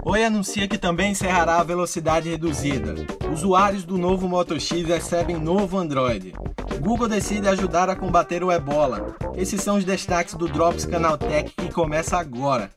Oi anuncia que também encerrará a velocidade reduzida. Usuários do novo Moto X recebem novo Android. Google decide ajudar a combater o Ebola. Esses são os destaques do Drops Canaltech que começa agora.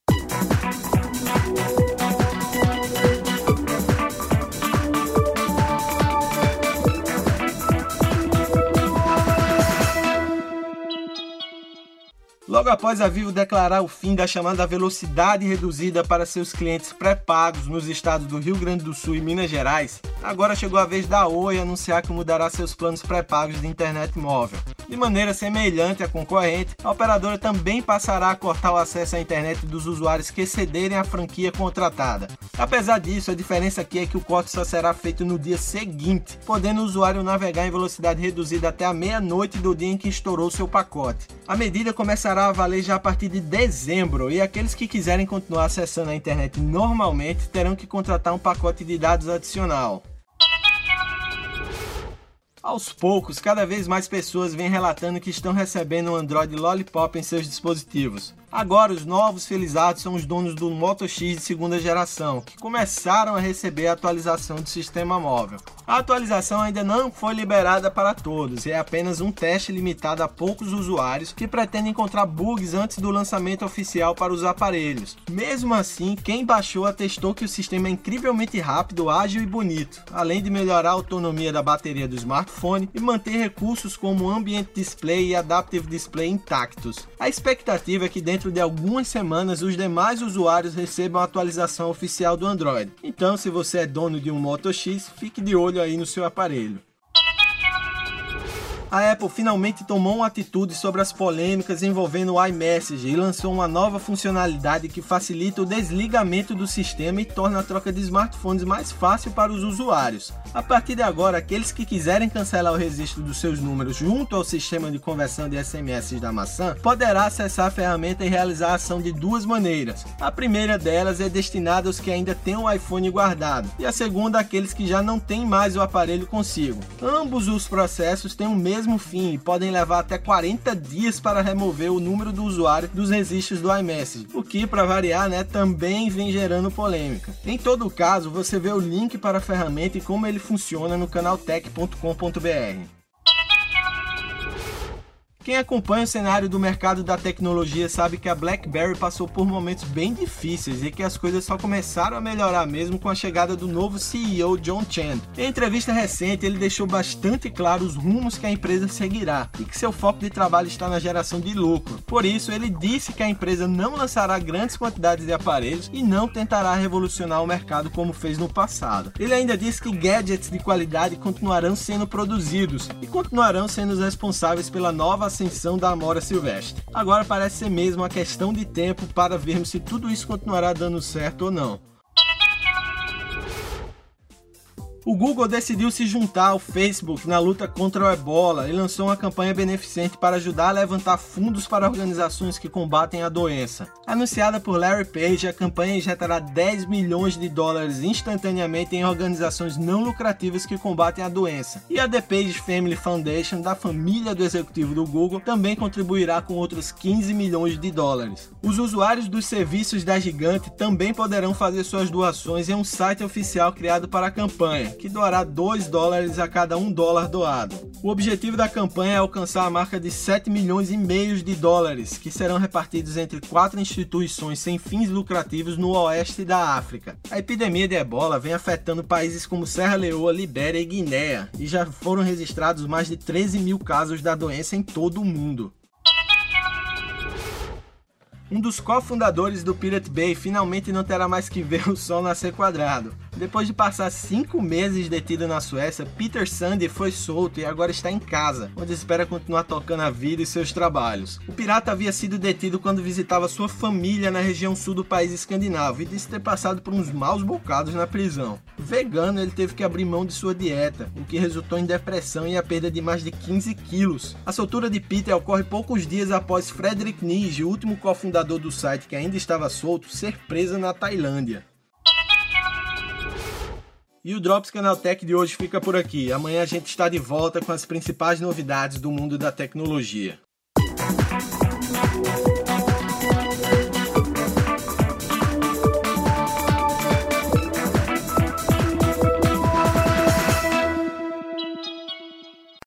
Logo após a Vivo declarar o fim da chamada velocidade reduzida para seus clientes pré-pagos nos estados do Rio Grande do Sul e Minas Gerais, agora chegou a vez da Oi anunciar que mudará seus planos pré-pagos de internet móvel. De maneira semelhante à concorrente, a operadora também passará a cortar o acesso à internet dos usuários que excederem a franquia contratada. Apesar disso, a diferença aqui é que o corte só será feito no dia seguinte, podendo o usuário navegar em velocidade reduzida até a meia-noite do dia em que estourou seu pacote. A medida começará a valer já a partir de dezembro e aqueles que quiserem continuar acessando a internet normalmente terão que contratar um pacote de dados adicional. Aos poucos, cada vez mais pessoas vêm relatando que estão recebendo um Android Lollipop em seus dispositivos. Agora, os novos felizados são os donos do Moto X de segunda geração, que começaram a receber a atualização do sistema móvel. A atualização ainda não foi liberada para todos e é apenas um teste limitado a poucos usuários que pretendem encontrar bugs antes do lançamento oficial para os aparelhos. Mesmo assim, quem baixou atestou que o sistema é incrivelmente rápido, ágil e bonito, além de melhorar a autonomia da bateria do smartphone e manter recursos como Ambient Display e Adaptive Display intactos. A expectativa é que dentro de algumas semanas os demais usuários recebam a atualização oficial do Android. Então, se você é dono de um Moto X, fique de olho aí no seu aparelho. A Apple finalmente tomou uma atitude sobre as polêmicas envolvendo o iMessage e lançou uma nova funcionalidade que facilita o desligamento do sistema e torna a troca de smartphones mais fácil para os usuários. A partir de agora, aqueles que quiserem cancelar o registro dos seus números junto ao sistema de conversão de SMS da maçã poderá acessar a ferramenta e realizar a ação de duas maneiras. A primeira delas é destinada aos que ainda têm o iPhone guardado e a segunda àqueles que já não têm mais o aparelho consigo. Ambos os processos têm o mesmo fim e podem levar até 40 dias para remover o número do usuário dos registros do iMessage, o que, para variar, também vem gerando polêmica. Em todo caso, você vê o link para a ferramenta e como ele funciona no canaltech.com.br. Quem acompanha o cenário do mercado da tecnologia sabe que a BlackBerry passou por momentos bem difíceis e que as coisas só começaram a melhorar mesmo com a chegada do novo CEO John Chen. Em entrevista recente, ele deixou bastante claro os rumos que a empresa seguirá e que seu foco de trabalho está na geração de lucro. Por isso, ele disse que a empresa não lançará grandes quantidades de aparelhos e não tentará revolucionar o mercado como fez no passado. Ele ainda disse que gadgets de qualidade continuarão sendo produzidos e continuarão sendo os responsáveis pela nova ascensão da Amora Silvestre. Agora parece ser mesmo uma questão de tempo para vermos se tudo isso continuará dando certo ou não. O Google decidiu se juntar ao Facebook na luta contra o Ebola e lançou uma campanha beneficente para ajudar a levantar fundos para organizações que combatem a doença. Anunciada por Larry Page, a campanha injetará 10 milhões de dólares instantaneamente em organizações não lucrativas que combatem a doença. E a The Page Family Foundation, da família do executivo do Google, também contribuirá com outros 15 milhões de dólares. Os usuários dos serviços da gigante também poderão fazer suas doações em um site oficial criado para a campanha, que doará 2 dólares a cada $1 doado. O objetivo da campanha é alcançar a marca de 7 milhões e meio de dólares, que serão repartidos entre 4 instituições sem fins lucrativos no oeste da África. A epidemia de Ebola vem afetando países como Serra Leoa, Libéria e Guiné, e já foram registrados mais de 13 mil casos da doença em todo o mundo. Um dos cofundadores do Pirate Bay finalmente não terá mais que ver o sol nascer quadrado. Depois de passar 5 meses detido na Suécia, Peter Sandy foi solto e agora está em casa, onde espera continuar tocando a vida e seus trabalhos. O pirata havia sido detido quando visitava sua família na região sul do país escandinavo e disse ter passado por uns maus bocados na prisão. Vegano, ele teve que abrir mão de sua dieta, o que resultou em depressão e a perda de mais de 15 quilos. A soltura de Peter ocorre poucos dias após Frederick Nige, o último cofundador do site que ainda estava solto, ser preso na Tailândia. E o Drops Canaltech de hoje fica por aqui. Amanhã a gente está de volta com as principais novidades do mundo da tecnologia.